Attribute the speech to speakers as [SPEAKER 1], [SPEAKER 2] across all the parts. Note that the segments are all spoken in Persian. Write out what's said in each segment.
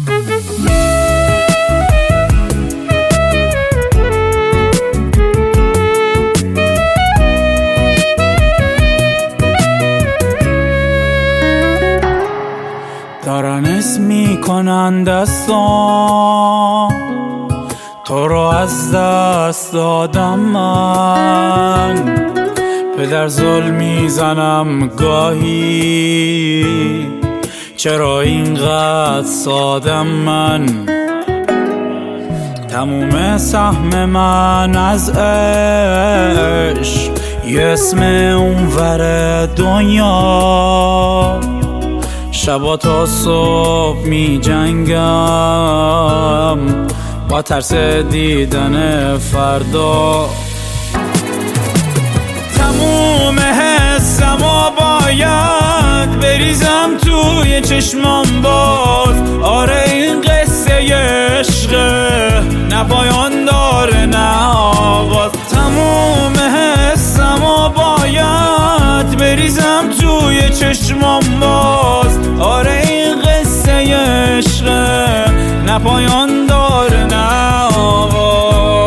[SPEAKER 1] دارن اسم میکنن دستان تو رو از دست دادم من، پدر ظلم میزنم گاهی چرا اینقدر سادم من. تموم سهم من از عشق یه اسم اونور دنیا، شبا تا صبح می جنگم با ترس دیدن فردا. تموم حسمو باید بریزم توی چشمام باز. آره این قصه عشقه نه پایان داره نه آغاز. تموم حسمو باید بریزم توی چشمام باز. آره این قصه عشقه نه پایان داره نه آغاز.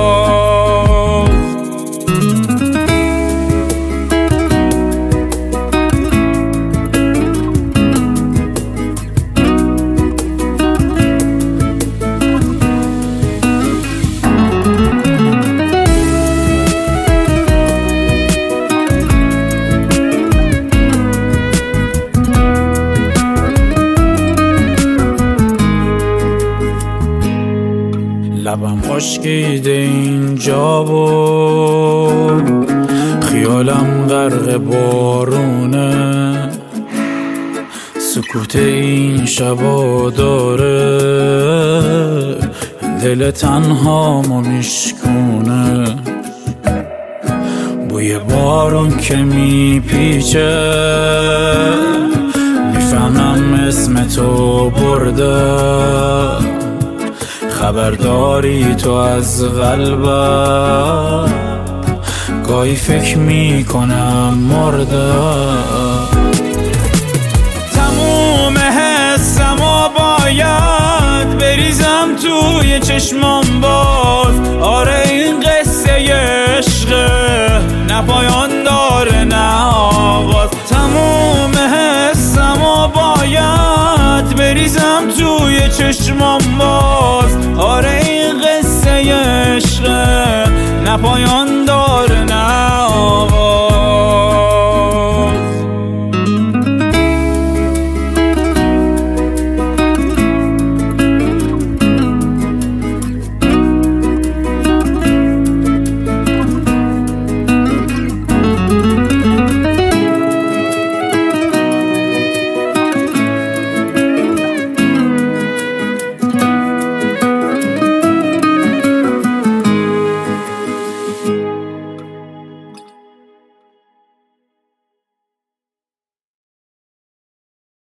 [SPEAKER 1] لبم خشکیده اینجا بود، خیالم غرق بارونه، سکوت این شبا داره دل تنهامو میشکونه. بوی بارون که میپیچه میفهمم اسم تو برده، خبرداری تو از قلبم گاهی فکر میکنم مرده. تموم حسمو باید بریزم توی چشمام باز. آره این قصه عشقه نه پایان داره نه آغاز. تموم حسمو باید بریزم توی چشمام باز. آره این قصه عشقه نه پایان